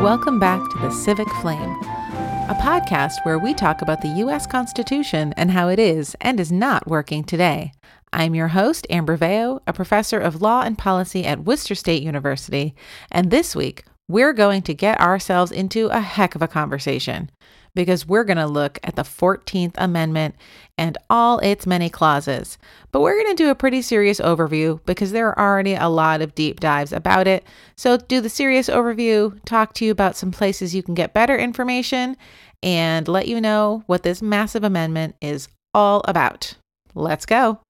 Welcome back to The Civic Flame, a podcast where we talk about the U.S. Constitution and how it is and is not working today. I'm your host, Amber Veo, a professor of law and policy at Worcester State University, and this week, we're going to get ourselves into a heck of a conversation because we're going to look at the 14th Amendment and all its many clauses. But we're going to do a pretty serious overview because there are already a lot of deep dives about it. So do the serious overview, talk to you about some places you can get better information, and let you know what this massive amendment is all about. Let's go.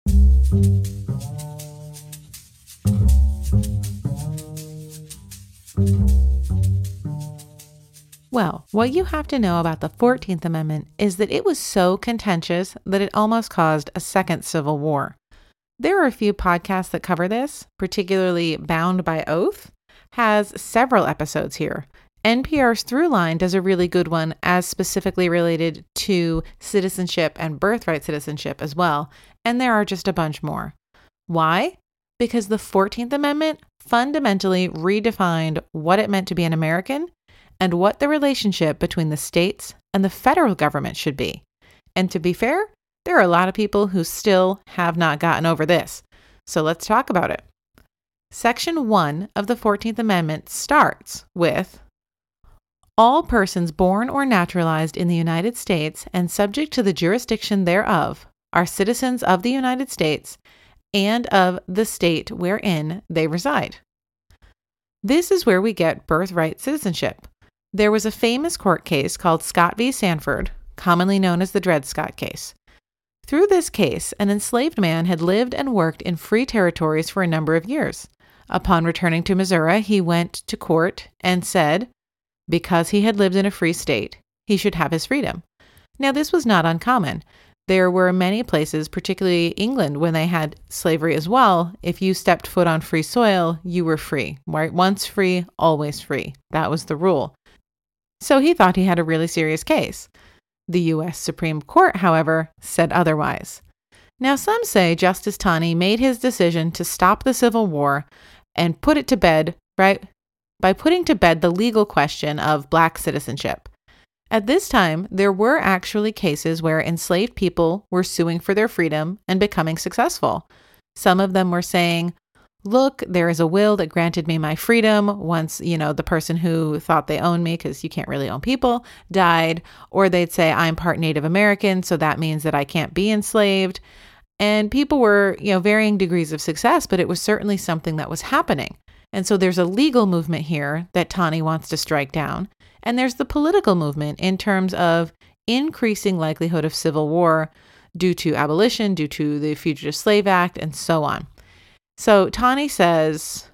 Well, what you have to know about the 14th Amendment is that it was so contentious that it almost caused a second civil war. There are a few podcasts that cover this, particularly Bound by Oath has several episodes here. NPR's Throughline does a really good one as specifically related to citizenship and birthright citizenship as well, and there are just a bunch more. Why? Because the 14th Amendment fundamentally redefined what it meant to be an American and what the relationship between the states and the federal government should be. And to be fair, there are a lot of people who still have not gotten over this. So let's talk about it. Section 1 of the 14th Amendment starts with, all persons born or naturalized in the United States and subject to the jurisdiction thereof are citizens of the United States and of the state wherein they reside. This is where we get birthright citizenship. There was a famous court case called Scott v. Sanford, commonly known as the Dred Scott case. Through this case, an enslaved man had lived and worked in free territories for a number of years. Upon returning to Missouri, he went to court and said, because he had lived in a free state, he should have his freedom. Now, this was not uncommon. There were many places, particularly England, when they had slavery as well. If you stepped foot on free soil, you were free, right? Once free, always free. That was the rule. So he thought he had a really serious case. The U.S. Supreme Court, however, said otherwise. Now, some say Justice Taney made his decision to stop the Civil War and put it to bed, right, by putting to bed the legal question of Black citizenship. At this time, there were actually cases where enslaved people were suing for their freedom and becoming successful. Some of them were saying, look, there is a will that granted me my freedom once, the person who thought they owned me, because you can't really own people, died. Or they'd say, I'm part Native American, so that means that I can't be enslaved. And people were, varying degrees of success, but it was certainly something that was happening. And so there's a legal movement here that Taney wants to strike down. And there's the political movement in terms of increasing likelihood of civil war due to abolition, due to the Fugitive Slave Act, and so on. So Taney says,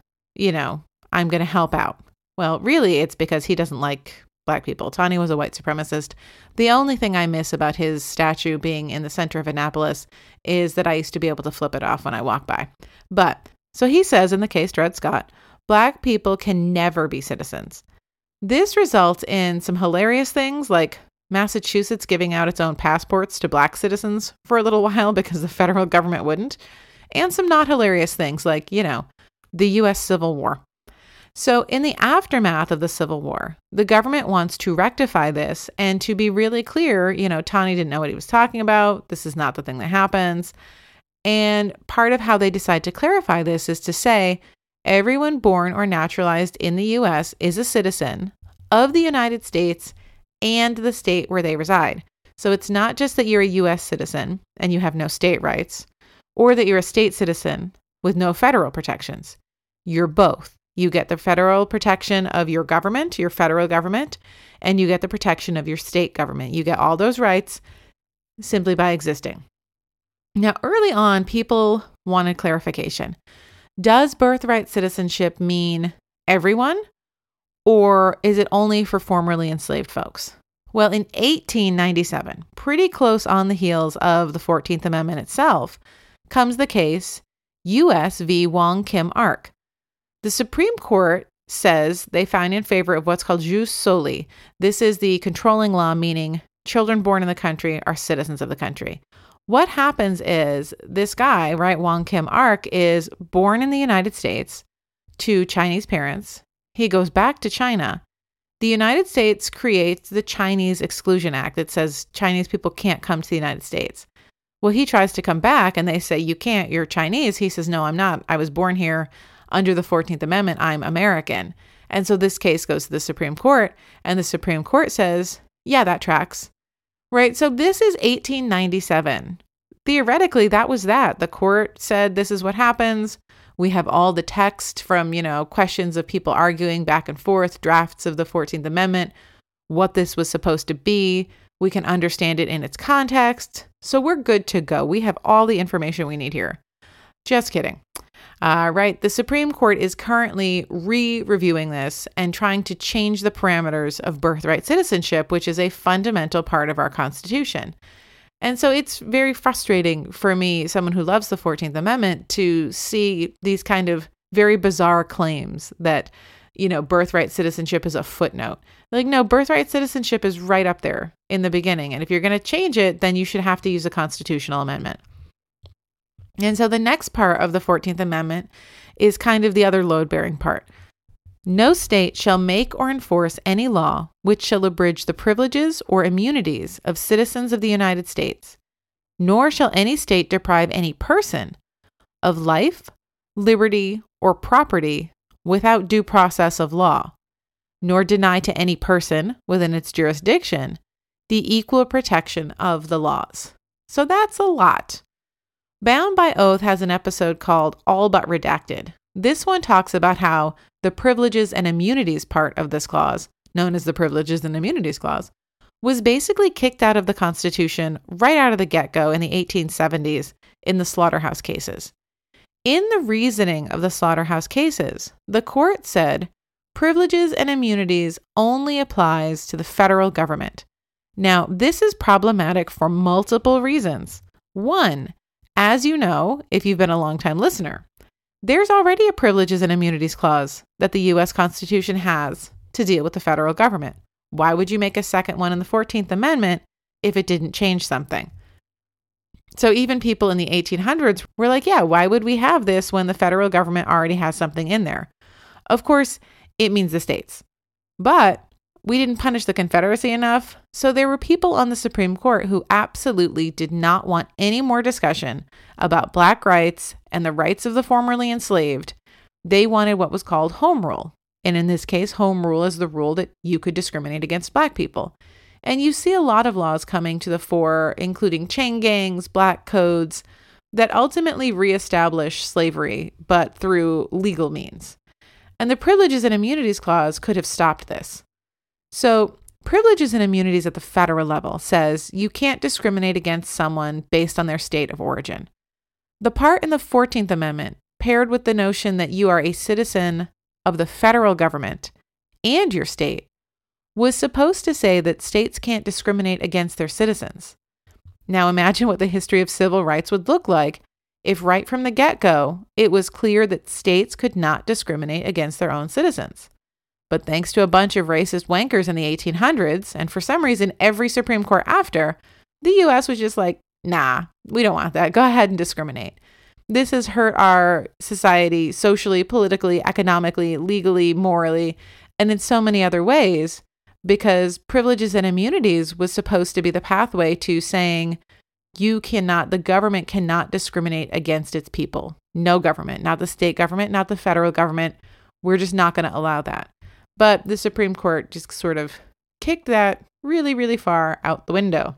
I'm going to help out. Well, really, it's because he doesn't like Black people. Taney was a white supremacist. The only thing I miss about his statue being in the center of Annapolis is that I used to be able to flip it off when I walk by. But, so he says in the case Dred Scott, Black people can never be citizens. This results in some hilarious things like Massachusetts giving out its own passports to Black citizens for a little while because the federal government wouldn't. And some not hilarious things like, the U.S. Civil War. So in the aftermath of the Civil War, the government wants to rectify this and to be really clear, Taney didn't know what he was talking about. This is not the thing that happens. And part of how they decide to clarify this is to say, everyone born or naturalized in the U.S. is a citizen of the United States and the state where they reside. So it's not just that you're a U.S. citizen and you have no state rights, or that you're a state citizen with no federal protections. You're both. You get the federal protection of your government, your federal government, and you get the protection of your state government. You get all those rights simply by existing. Now, early on, people wanted clarification. Does birthright citizenship mean everyone, or is it only for formerly enslaved folks? Well, in 1897, pretty close on the heels of the 14th Amendment itself, comes the case U.S. v. Wong Kim Ark. The Supreme Court says they find in favor of what's called jus soli. This is the controlling law, meaning children born in the country are citizens of the country. What happens is this guy, right, Wong Kim Ark, is born in the United States to Chinese parents. He goes back to China. The United States creates the Chinese Exclusion Act that says Chinese people can't come to the United States. Well, he tries to come back and they say, you can't, you're Chinese. He says, no, I'm not. I was born here under the 14th Amendment. I'm American. And so this case goes to the Supreme Court, and the Supreme Court says, yeah, that tracks. Right? So this is 1897. Theoretically, that was that. The court said, this is what happens. We have all the text from, questions of people arguing back and forth, drafts of the 14th Amendment, what this was supposed to be. We can understand it in its context. So we're good to go. We have all the information we need here. Just kidding. Right. The Supreme Court is currently reviewing this and trying to change the parameters of birthright citizenship, which is a fundamental part of our Constitution. And so it's very frustrating for me, someone who loves the 14th Amendment, to see these kind of very bizarre claims that, birthright citizenship is a footnote. Like, no, birthright citizenship is right up there in the beginning. And if you're going to change it, then you should have to use a constitutional amendment. And so the next part of the 14th Amendment is kind of the other load-bearing part. No state shall make or enforce any law which shall abridge the privileges or immunities of citizens of the United States, nor shall any state deprive any person of life, liberty, or property without due process of law, nor deny to any person within its jurisdiction the equal protection of the laws. So that's a lot. Bound by Oath has an episode called All But Redacted. This one talks about how the privileges and immunities part of this clause, known as the Privileges and Immunities Clause, was basically kicked out of the Constitution right out of the get-go in the 1870s in the slaughterhouse cases. In the reasoning of the slaughterhouse cases, the court said privileges and immunities only applies to the federal government. Now, this is problematic for multiple reasons. One, as you know, if you've been a longtime listener, there's already a Privileges and Immunities Clause that the U.S. Constitution has to deal with the federal government. Why would you make a second one in the 14th Amendment if it didn't change something? So even people in the 1800s were like, yeah, why would we have this when the federal government already has something in there? Of course, it means the states. But we didn't punish the Confederacy enough, so there were people on the Supreme Court who absolutely did not want any more discussion about Black rights and the rights of the formerly enslaved. They wanted what was called home rule. And in this case, home rule is the rule that you could discriminate against Black people. And you see a lot of laws coming to the fore, including chain gangs, Black codes, that ultimately reestablish slavery, but through legal means. And the Privileges and Immunities Clause could have stopped this. So privileges and immunities at the federal level says you can't discriminate against someone based on their state of origin. The part in the 14th Amendment, paired with the notion that you are a citizen of the federal government and your state, was supposed to say that states can't discriminate against their citizens. Now imagine what the history of civil rights would look like if right from the get-go, it was clear that states could not discriminate against their own citizens. But thanks to a bunch of racist wankers in the 1800s, and for some reason every Supreme Court after, the U.S. was just like, nah, we don't want that. Go ahead and discriminate. This has hurt our society socially, politically, economically, legally, morally, and in so many other ways, because privileges and immunities was supposed to be the pathway to saying the government cannot discriminate against its people. No government, not the state government, not the federal government. We're just not going to allow that. But the Supreme Court just sort of kicked that really, really far out the window.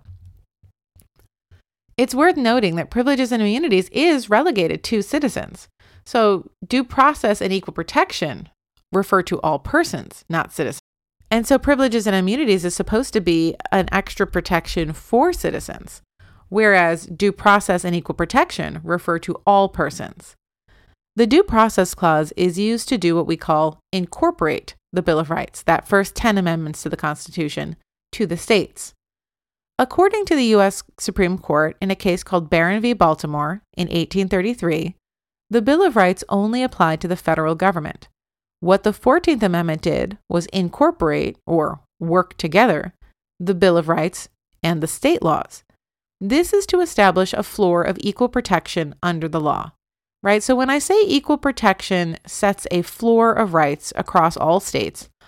It's worth noting that privileges and immunities is relegated to citizens. So due process and equal protection refer to all persons, not citizens. And so privileges and immunities is supposed to be an extra protection for citizens, whereas due process and equal protection refer to all persons. The Due Process Clause is used to do what we call incorporate the Bill of Rights, that first 10 amendments to the Constitution, to the states. According to the U.S. Supreme Court in a case called Barron v. Baltimore in 1833, the Bill of Rights only applied to the federal government. What the 14th Amendment did was incorporate, or work together, the Bill of Rights and the state laws. This is to establish a floor of equal protection under the law. Right? So when I say equal protection sets a floor of rights across all states,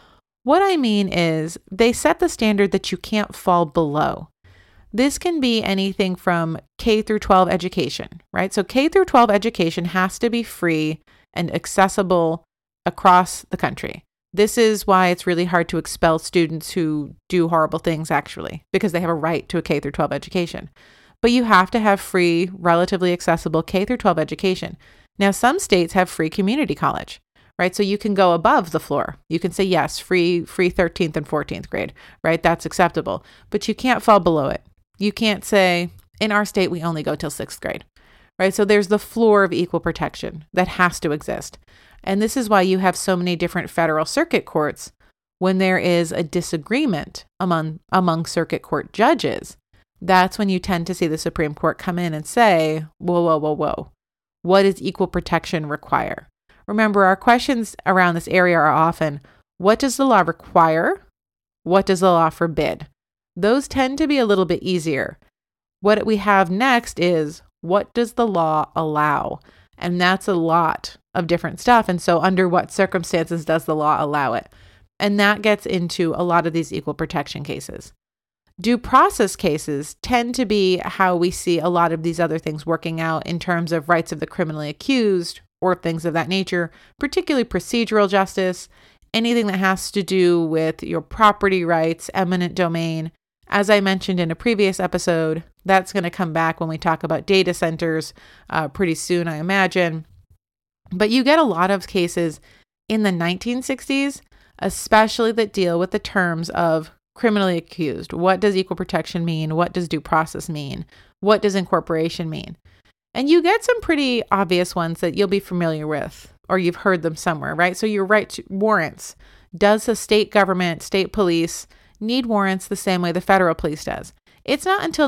What I mean is they set the standard that you can't fall below. This can be anything from K through 12 education, right? So K through 12 education has to be free and accessible across the country. This is why it's really hard to expel students who do horrible things, actually, because they have a right to a K through 12 education. But you have to have free, relatively accessible K through 12 education. Now, some states have free community college, right? So you can go above the floor. You can say, yes, free 13th and 14th grade, right? That's acceptable. But you can't fall below it. You can't say, in our state, we only go till 6th grade, right? So there's the floor of equal protection that has to exist. And this is why you have so many different federal circuit courts when there is a disagreement among circuit court judges. That's when you tend to see the Supreme Court come in and say, whoa. What does equal protection require? Remember, our questions around this area are often, what does the law require? What does the law forbid? Those tend to be a little bit easier. What we have next is, what does the law allow? And that's a lot of different stuff. And so under what circumstances does the law allow it? And that gets into a lot of these equal protection cases. Due process cases tend to be how we see a lot of these other things working out in terms of rights of the criminally accused or things of that nature, particularly procedural justice, anything that has to do with your property rights, eminent domain. As I mentioned in a previous episode, that's going to come back when we talk about data centers pretty soon, I imagine. But you get a lot of cases in the 1960s, especially that deal with the terms of criminally accused. What does equal protection mean? What does due process mean? What does incorporation mean? And you get some pretty obvious ones that you'll be familiar with, or you've heard them somewhere, right? So your right to warrants. Does the state government, state police need warrants the same way the federal police does? It's not until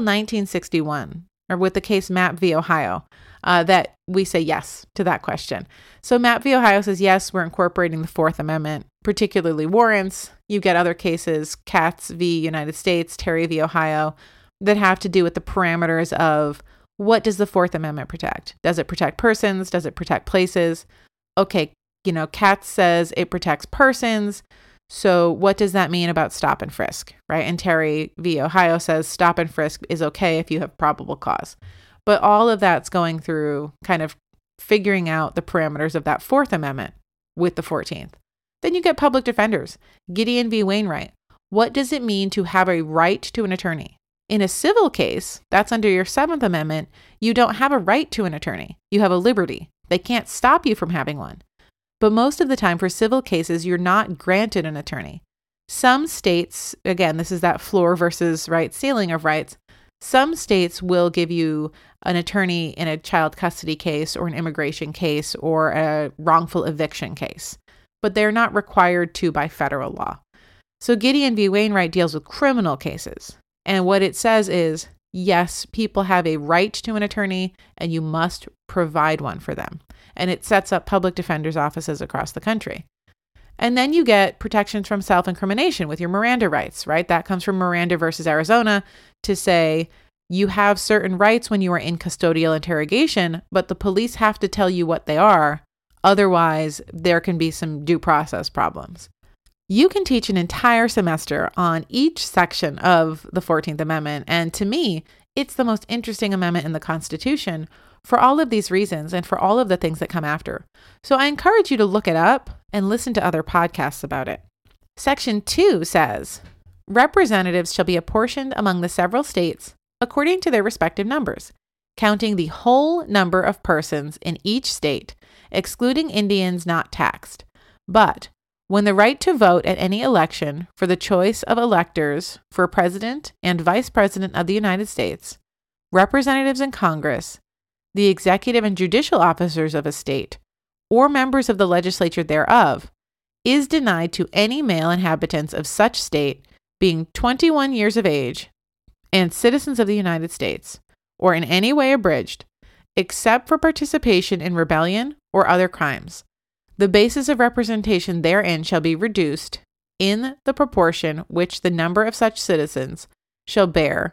1961, or with the case Mapp v. Ohio, that we say yes to that question. So Mapp v. Ohio says, yes, we're incorporating the Fourth Amendment, particularly warrants. You get other cases, Katz v. United States, Terry v. Ohio, that have to do with the parameters of what does the Fourth Amendment protect? Does it protect persons? Does it protect places? Okay, Katz says it protects persons. So what does that mean about stop and frisk, right? And Terry v. Ohio says stop and frisk is okay if you have probable cause. But all of that's going through kind of figuring out the parameters of that Fourth Amendment with the 14th. Then you get public defenders. Gideon v. Wainwright. What does it mean to have a right to an attorney? In a civil case, that's under your Seventh Amendment, you don't have a right to an attorney. You have a liberty. They can't stop you from having one. But most of the time for civil cases, you're not granted an attorney. Some states, again, this is that floor versus ceiling of rights. Some states will give you an attorney in a child custody case or an immigration case or a wrongful eviction case, but they're not required to by federal law. So Gideon v. Wainwright deals with criminal cases. And what it says is, yes, people have a right to an attorney and you must provide one for them. And it sets up public defenders' offices across the country. And then you get protections from self-incrimination with your Miranda rights, right? That comes from Miranda versus Arizona to say you have certain rights when you are in custodial interrogation, but the police have to tell you what they are. Otherwise, there can be some due process problems. You can teach an entire semester on each section of the 14th Amendment. And to me, it's the most interesting amendment in the Constitution for all of these reasons and for all of the things that come after. So I encourage you to look it up and listen to other podcasts about it. Section 2 says, representatives shall be apportioned among the several states according to their respective numbers, counting the whole number of persons in each state, excluding Indians not taxed. But when the right to vote at any election for the choice of electors for President and Vice President of the United States, representatives in Congress, the executive and judicial officers of a state, or members of the legislature thereof, is denied to any male inhabitants of such state being 21 years of age and citizens of the United States, or in any way abridged, except for participation in rebellion or other crimes. The basis of representation therein shall be reduced in the proportion which the number of such citizens shall bear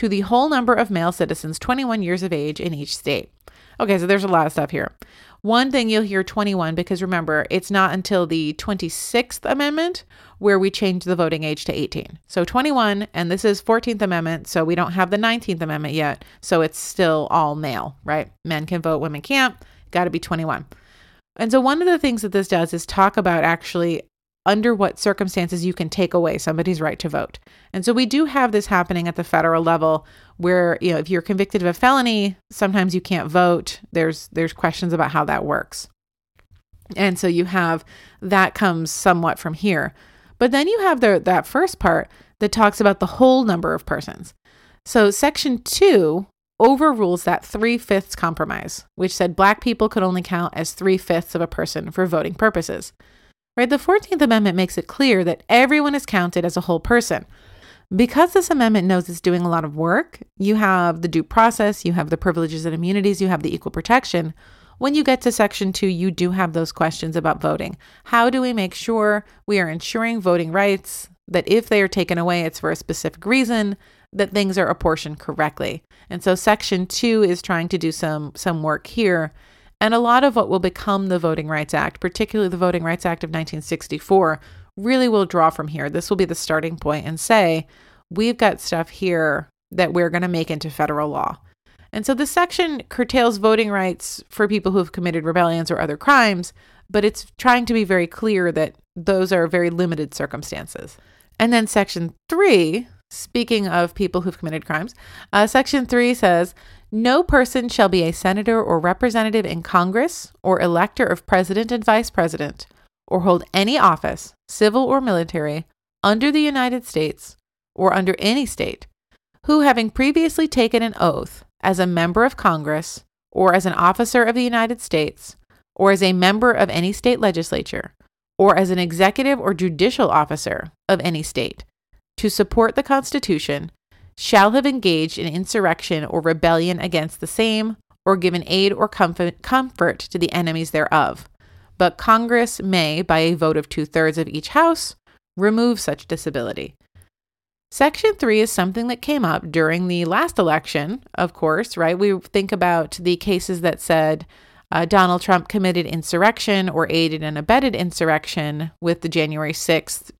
to the whole number of male citizens 21 years of age in each state. Okay, so there's a lot of stuff here. One thing you'll hear 21 because remember, it's not until the 26th Amendment where we change the voting age to 18. So 21, and this is 14th Amendment, so we don't have the 19th Amendment yet, so it's still all male, right? Men can vote, women can't, got to be 21. And so one of the things that this does is talk about actually under what circumstances you can take away somebody's right to vote. And so we do have this happening at the federal level where, if you're convicted of a felony, sometimes you can't vote. There's questions about how that works. And so you have that comes somewhat from here. But then you have that first part that talks about the whole number of persons. So Section 2 overrules that 3/5 compromise, which said Black people could only count as 3/5 of a person for voting purposes. Right? The 14th Amendment makes it clear that everyone is counted as a whole person. Because this amendment knows it's doing a lot of work, you have the due process, you have the privileges and immunities, you have the equal protection. When you get to Section 2, you do have those questions about voting. How do we make sure we are ensuring voting rights, that if they are taken away, it's for a specific reason, that things are apportioned correctly? And so Section 2 is trying to do some work here. And a lot of what will become the Voting Rights Act, particularly the Voting Rights Act of 1964, really will draw from here. This will be the starting point and say, we've got stuff here that we're going to make into federal law. And so this section curtails voting rights for people who have committed rebellions or other crimes, but it's trying to be very clear that those are very limited circumstances. And then Section 3, speaking of people who've committed crimes, Section 3 says, no person shall be a senator or representative in Congress or elector of president and vice president or hold any office, civil or military, under the United States or under any state, who having previously taken an oath as a member of Congress or as an officer of the United States or as a member of any state legislature or as an executive or judicial officer of any state to support the Constitution shall have engaged in insurrection or rebellion against the same, or given aid or comfort to the enemies thereof. But Congress may, by a vote of 2/3 of each house, remove such disability. Section 3 is something that came up during the last election, of course, right? We think about the cases that said Donald Trump committed insurrection or aided and abetted insurrection with the January 6th,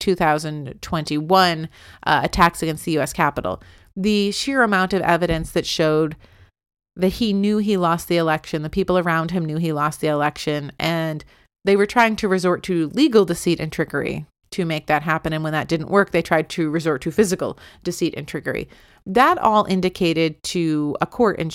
2021 attacks against the U.S. Capitol. The sheer amount of evidence that showed that he knew he lost the election, the people around him knew he lost the election, and they were trying to resort to legal deceit and trickery to make that happen. And when that didn't work, they tried to resort to physical deceit and trickery. That all indicated to a court in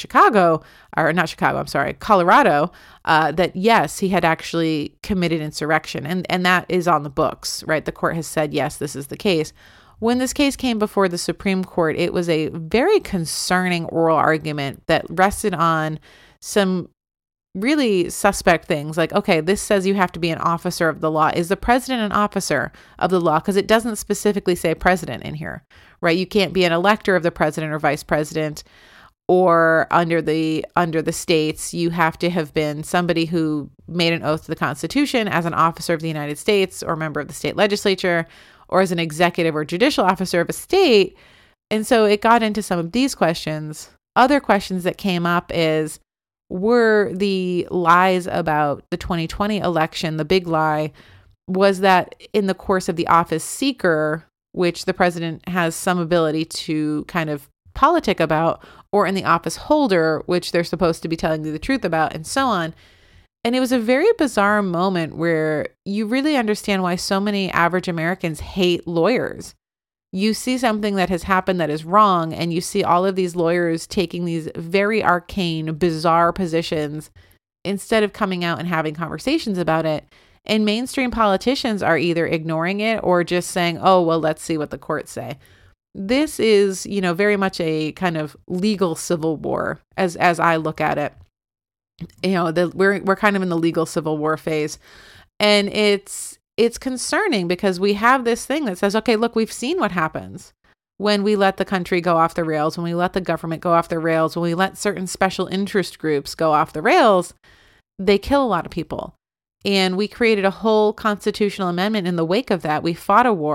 Colorado, that yes, he had actually committed insurrection. And that is on the books, right? The court has said, yes, this is the case. When this case came before the Supreme Court, it was a very concerning oral argument that rested on some really suspect things like, okay, this says you have to be an officer of the law. Is the president an officer of the law? Because it doesn't specifically say president in here, right? You can't be an elector of the president or vice president, or under the states, you have to have been somebody who made an oath to the Constitution as an officer of the United States or member of the state legislature, or as an executive or judicial officer of a state. And so it got into some of these questions. Other questions that came up is, were the lies about the 2020 election, the big lie, was that in the course of the office seeker, which the president has some ability to kind of politic about, or in the office holder, which they're supposed to be telling you the truth about, and so on. And it was a very bizarre moment where you really understand why so many average Americans hate lawyers. You see something that has happened that is wrong, and you see all of these lawyers taking these very arcane, bizarre positions instead of coming out and having conversations about it. And mainstream politicians are either ignoring it or just saying, oh, well, let's see what the courts say. This is, very much a kind of legal civil war as I look at it. We're kind of in the legal civil war phase, and it's concerning because we have this thing that says, okay, look, we've seen what happens when we let the country go off the rails, when we let the government go off the rails, when we let certain special interest groups go off the rails, they kill a lot of people. And we created a whole constitutional amendment in the wake of that. We fought a war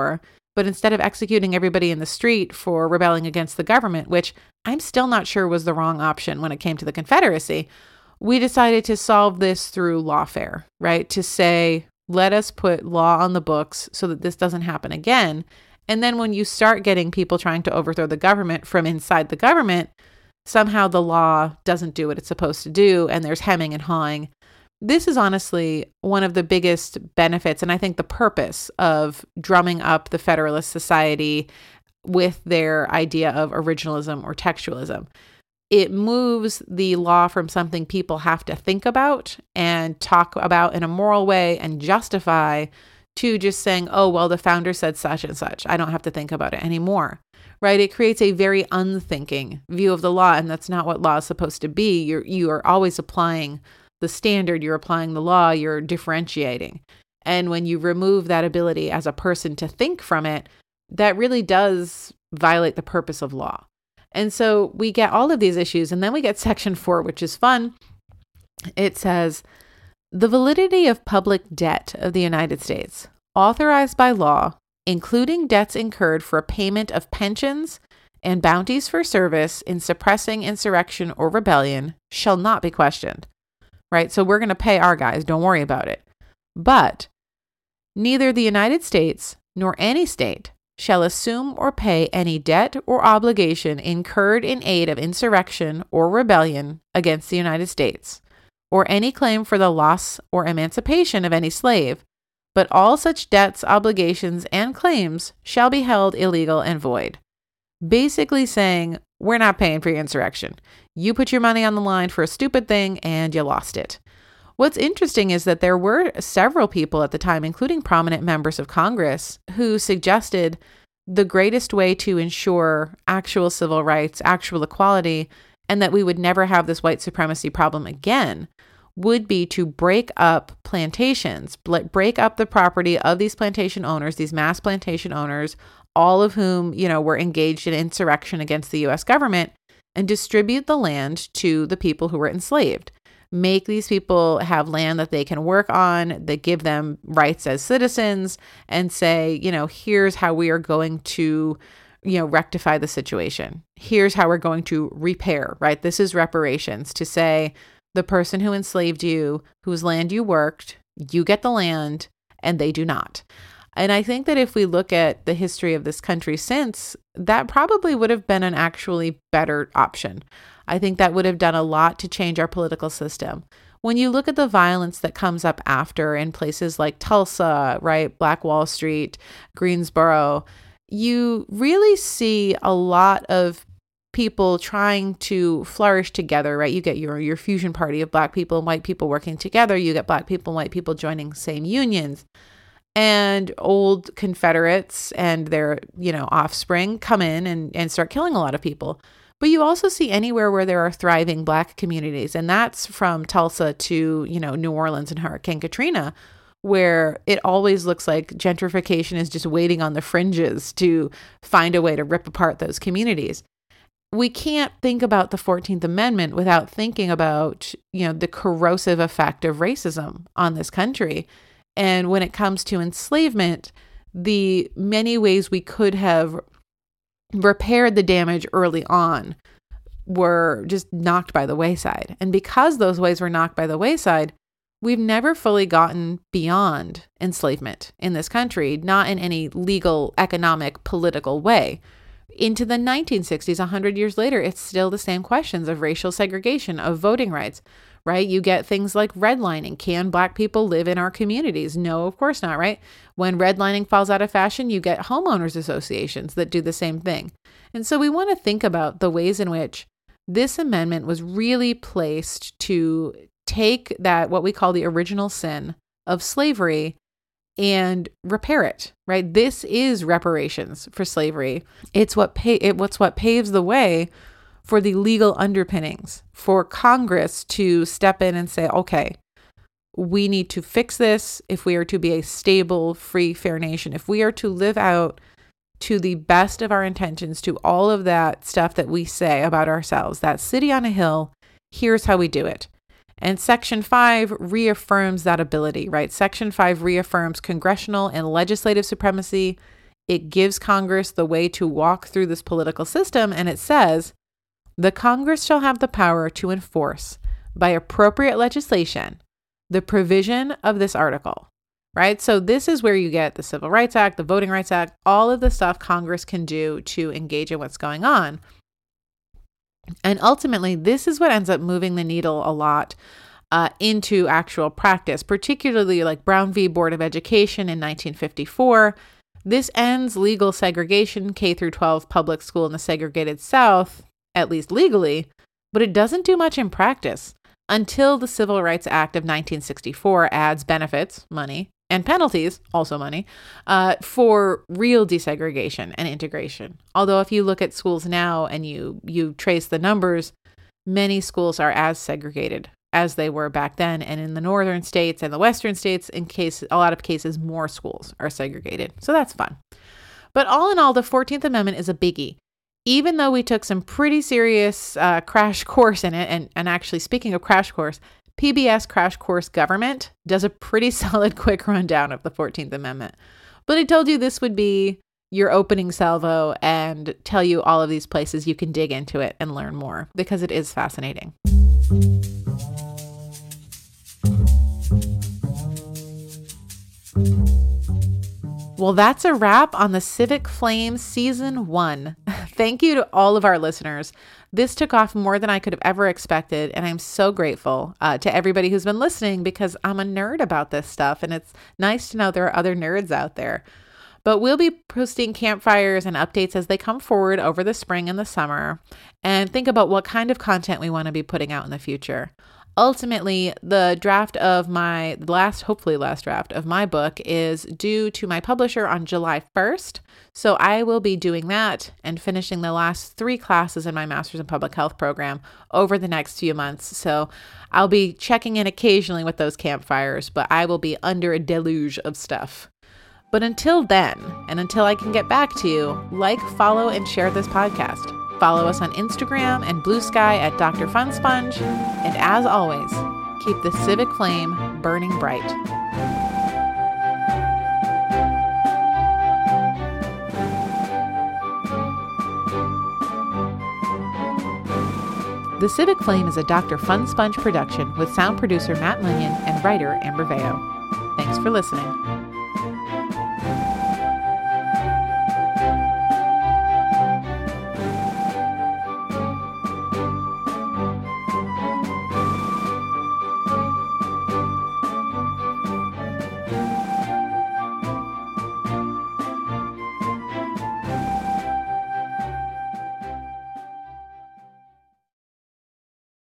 But instead of executing everybody in the street for rebelling against the government, which I'm still not sure was the wrong option when it came to the Confederacy, we decided to solve this through lawfare, right? To say, let us put law on the books so that this doesn't happen again. And then when you start getting people trying to overthrow the government from inside the government, somehow the law doesn't do what it's supposed to do, and there's hemming and hawing. This is honestly one of the biggest benefits, and I think the purpose of drumming up the Federalist Society with their idea of originalism or textualism. It moves the law from something people have to think about and talk about in a moral way and justify to just saying, oh, well, the founder said such and such. I don't have to think about it anymore, right? It creates a very unthinking view of the law, and that's not what law is supposed to be. You are always applying the standard, you're applying the law, you're differentiating. And when you remove that ability as a person to think from it, that really does violate the purpose of law. And so we get all of these issues, and then we get Section 4, which is fun. It says, the validity of public debt of the United States, authorized by law, including debts incurred for payment of pensions and bounties for service in suppressing insurrection or rebellion, shall not be questioned. Right? So we're going to pay our guys. Don't worry about it. But neither the United States nor any state shall assume or pay any debt or obligation incurred in aid of insurrection or rebellion against the United States, or any claim for the loss or emancipation of any slave, but all such debts, obligations, and claims shall be held illegal and void. Basically saying, we're not paying for your insurrection. You put your money on the line for a stupid thing and you lost it. What's interesting is that there were several people at the time, including prominent members of Congress, who suggested the greatest way to ensure actual civil rights, actual equality, and that we would never have this white supremacy problem again would be to break up plantations, break up the property of these plantation owners, these mass plantation owners, all of whom, were engaged in insurrection against the U.S. government, and distribute the land to the people who were enslaved. Make these people have land that they can work on, that give them rights as citizens, and say, here's how we are going to, rectify the situation. Here's how we're going to repair, right? This is reparations, to say the person who enslaved you, whose land you worked, you get the land and they do not. And I think that if we look at the history of this country since, that probably would have been an actually better option. I think that would have done a lot to change our political system. When you look at the violence that comes up after in places like Tulsa, right, Black Wall Street, Greensboro, you really see a lot of people trying to flourish together, right? You get your fusion party of Black people and white people working together. You get Black people and white people joining same unions. And old Confederates and their, offspring come in and start killing a lot of people. But you also see anywhere where there are thriving Black communities. And that's from Tulsa to, New Orleans and Hurricane Katrina, where it always looks like gentrification is just waiting on the fringes to find a way to rip apart those communities. We can't think about the 14th Amendment without thinking about, the corrosive effect of racism on this country. And when it comes to enslavement, the many ways we could have repaired the damage early on were just knocked by the wayside. And because those ways were knocked by the wayside, we've never fully gotten beyond enslavement in this country, not in any legal, economic, political way. Into the 1960s, 100 years later, it's still the same questions of racial segregation, of voting rights, right? You get things like redlining. Can Black people live in our communities? No, of course not, right? When redlining falls out of fashion, you get homeowners associations that do the same thing. And so we want to think about the ways in which this amendment was really placed to take that, what we call the original sin of slavery, and repair it, right? This is reparations for slavery. It's what paves the way for the legal underpinnings for Congress to step in and say, okay, we need to fix this if we are to be a stable, free, fair nation. If we are to live out to the best of our intentions, to all of that stuff that we say about ourselves, that city on a hill, here's how we do it. And Section 5 reaffirms that ability, right? Section 5 reaffirms congressional and legislative supremacy. It gives Congress the way to walk through this political system, and it says, the Congress shall have the power to enforce, by appropriate legislation, the provision of this article, right? So this is where you get the Civil Rights Act, the Voting Rights Act, all of the stuff Congress can do to engage in what's going on. And ultimately, this is what ends up moving the needle a lot into actual practice, particularly like Brown v. Board of Education in 1954. This ends legal segregation, K through 12 public school in the segregated South, at least legally, but it doesn't do much in practice until the Civil Rights Act of 1964 adds benefits, money, and penalties, also money, for real desegregation and integration. Although if you look at schools now and you trace the numbers, many schools are as segregated as they were back then. And in the northern states and the western states, a lot of cases, more schools are segregated. So that's fun. But all in all, the 14th Amendment is a biggie. Even though we took some pretty serious crash course in it, and actually speaking of crash course, PBS Crash Course Government does a pretty solid quick rundown of the 14th Amendment. But I told you this would be your opening salvo and tell you all of these places you can dig into it and learn more, because it is fascinating. Well, that's a wrap on the Civic Flame Season 1. Thank you to all of our listeners. This took off more than I could have ever expected, and I'm so grateful to everybody who's been listening, because I'm a nerd about this stuff, and it's nice to know there are other nerds out there. But we'll be posting campfires and updates as they come forward over the spring and the summer, and think about what kind of content we want to be putting out in the future. Ultimately, the draft of my hopefully last draft of my book is due to my publisher on July 1st. So I will be doing that and finishing the last 3 classes in my Master's in Public Health program over the next few months. So I'll be checking in occasionally with those campfires, but I will be under a deluge of stuff. But until then, and until I can get back to you, like, follow, and share this podcast. Follow us on Instagram and Blue Sky at Dr. Fun Sponge. And as always, keep the civic flame burning bright. The Civic Flame is a Dr. Fun Sponge production with sound producer Matt Munyon and writer Amber Veo. Thanks for listening.